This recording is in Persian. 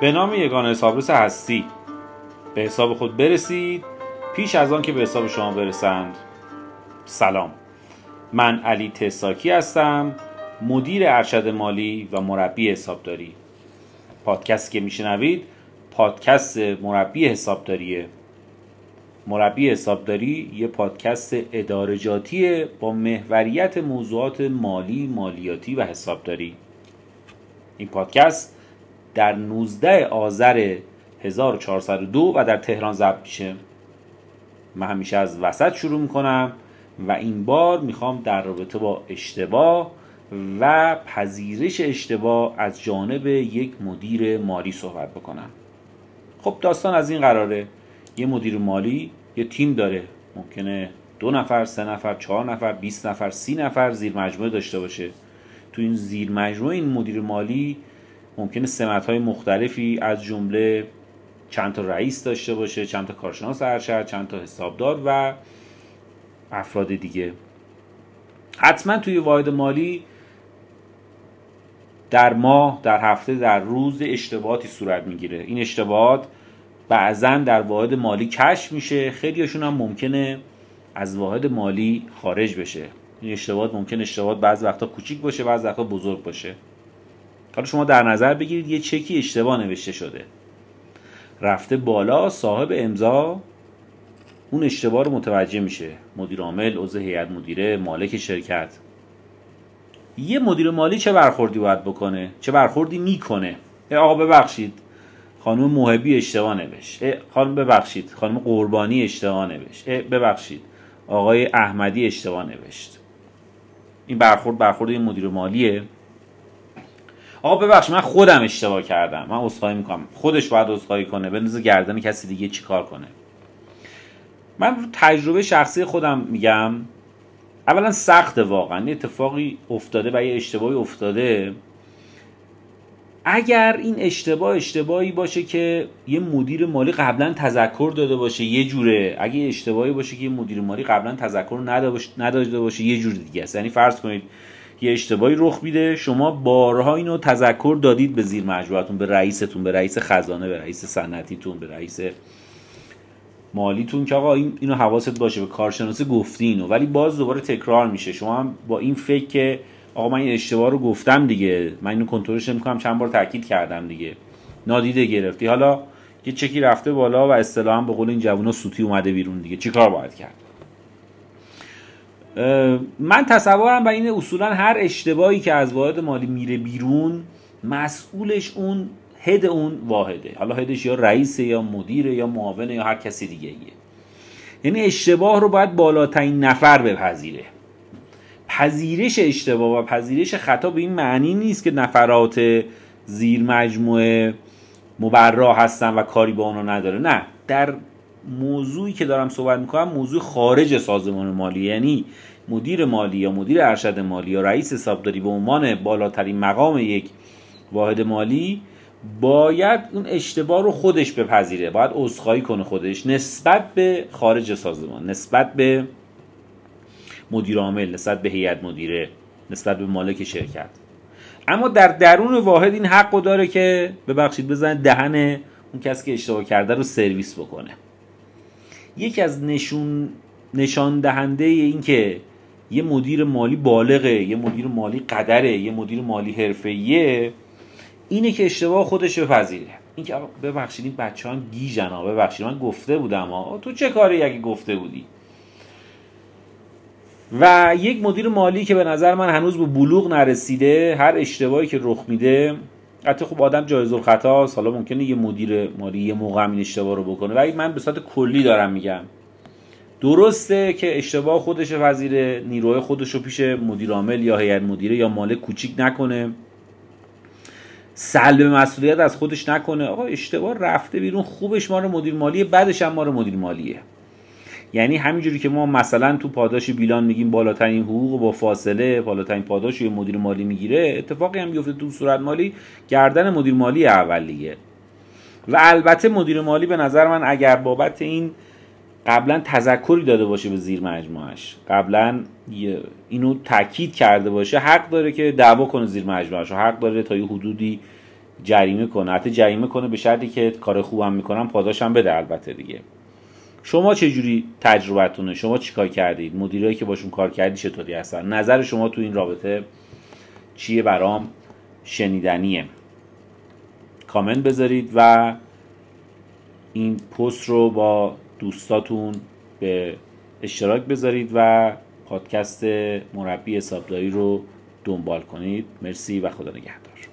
به نام یگانه حسابرس هستی به حساب خود برسید پیش از آن که به حساب شما برسند. سلام، من علی تساکی هستم، مدیر ارشد مالی و مربی حسابداری. پادکستی که میشنوید پادکست مربی حسابداریه. مربی حسابداری یه پادکست ادارجاتیه با محوریت موضوعات مالی، مالیاتی و حسابداری. این پادکست در 19 آذر 1402 و در تهران ضبط میشه. من همیشه از وسط شروع میکنم و این بار میخوام در رابطه با اشتباه و پذیرش اشتباه از جانب یک مدیر مالی صحبت بکنم. خب داستان از این قراره: یه مدیر مالی یه تیم داره، ممکنه 2 نفر، 3 نفر، 4 نفر، 20 نفر، 30 نفر زیر مجموعه داشته باشه. تو این زیر مجموعه این مدیر مالی ممکنه سمت‌های مختلفی از جمله چند تا رئیس داشته باشه، چند تا کارشناس ارشد، چند تا حسابدار و افراد دیگه. حتما توی واحد مالی در ماه، در هفته، در روز اشتباهاتی صورت میگیره. این اشتباهات بعضا در واحد مالی کشف میشه، خیلیشون هم ممکنه از واحد مالی خارج بشه. این اشتباهات ممکنه بعضی وقتا کوچیک باشه، بعضی وقتا بزرگ باشه. حالا شما در نظر بگیرید یه چکی اشتباه نوشته شده، رفته بالا، صاحب امضا اون اشتباه رو متوجه میشه، مدیر عامل، عضو هیئت مدیره، مالک شرکت. یه مدیر مالی چه برخوردی باید بکنه؟ چه برخوردی میکنه؟ آقا ببخشید خانم موهبی اشتباه نوشت. خانم ببخشید خانم قربانی اشتباه نوشت. ببخشید آقای احمدی اشتباه نوشت. این برخورد این مدیر مالیه. آقا ببخشید من خودم اشتباه کردم، من عذرخواهی میکنم. خودش باید عذرخواهی کنه، بندازه گردن کسی دیگه چیکار کنه. من رو تجربه شخصی خودم میگم، اولا سخته، واقعا اتفاقی افتاده و یه اشتباهی افتاده. اگر این اشتباهی باشه که یه مدیر مالی قبلا تذکر داده باشه یه جوره، اگه اشتباهی باشه که یه مدیر مالی قبلا تذکر نداده باشه یه جور دیگه است. یعنی فرض کنید یه اشتباهی رخ میده، شما بارها اینو تذکر دادید به زیر مجموعتون، به رئیستون، به رئیس خزانه، به رئیس صنعتیتون، به رئیس مالیتون که آقا اینو حواست باشه، به کارشناس گفتینو، ولی باز دوباره تکرار میشه. شما هم با این فکر که آقا من این اشتباه رو گفتم دیگه، من اینو کنترلش نمی‌کنم، چند بار تاکید کردم دیگه، نادیده گرفتی. حالا یه چکی رفته بالا و اصطلاحاً به قول این جوونا سوتی اومده بیرون دیگه، چیکار باید کرد؟ من تصورم بر اینه اصولاً هر اشتباهی که از واحد مالی میره بیرون، مسئولش اون هد اون واحده. حالا هدش یا رئیسه یا مدیره یا معاونه یا هر کسی دیگه ایه. یعنی اشتباه رو باید بالاترین نفر بپذیره. پذیرش اشتباه و پذیرش خطا به این معنی نیست که نفرات زیر مجموعه مبرا هستن و کاری با اونو نداره. نه، در موضوعی که دارم صحبت میکنم موضوع خارج سازمان مالی، یعنی مدیر مالی یا مدیر ارشد مالی یا رئیس حسابداری به عنوان بالاترین مقام یک واحد مالی باید اون اشتباه رو خودش بپذیره، باید عذرخواهی کنه خودش نسبت به خارج سازمان، نسبت به مدیر عامل، نسبت به هیئت مدیره، نسبت به مالک شرکت. اما در درون واحد این حقو داره که ببخشید بزنه دهن اون کسی که اشتباه کرده رو سرویس بکنه. یکی از نشان دهنده این که یه مدیر مالی بالغه، یه مدیر مالی قدره، یه مدیر مالی حرفه‌ایه، اینه که اشتباه خودش بپذیره. این که ببخشید این بچه‌ها هم گیجن، ببخشید من گفته بودم، تو چه کاری اگه گفته بودی؟ و یک مدیر مالی که به نظر من هنوز به بلوغ نرسیده، هر اشتباهی که رخ میده، البته خب آدم جایز الخطاست، حالا ممکنه یه مدیر مالی یه موقع این اشتباه رو بکنه، ولی من به صورت کلی دارم میگم درسته که اشتباه خودش پذیره، نیروی خودش رو پیش مدیر عامل یا هیئت مدیره یا مالک کوچیک نکنه، سلب مسئولیت از خودش نکنه. آقا اشتباه رفته بیرون، خوبش مال مدیر مالیه، بعدش هم مال مدیر مالیه. یعنی همینجوری که ما مثلا تو پاداش بیلان میگیم بالاترین حقوق با فاصله، بالاترین پاداش یه مدیر مالی میگیره، اتفاقی هم بیفته تو صورت مالی گردن مدیر مالی اولیه. و البته مدیر مالی به نظر من اگر بابت این قبلا تذکری داده باشه به زیر مجموعش، قبلا اینو تاکید کرده باشه، حق داره که دعوا کنه زیر مجموعش، حق داره تا یه حدودی جریمه کنه، حتی جریمه کنه به شرطی که کار خوبم میکنم پاداشم بده. البته دیگه شما چه جوری تجربتونه؟ شما چیکار کردید؟ مدیرایی که باشون کار کردید چطوری هستن؟ نظر شما تو این رابطه چیه؟ برام شنیدنیه. کامنت بذارید و این پست رو با دوستاتون به اشتراک بذارید و پادکست مربی حسابداری رو دنبال کنید. مرسی و خدا نگهدار.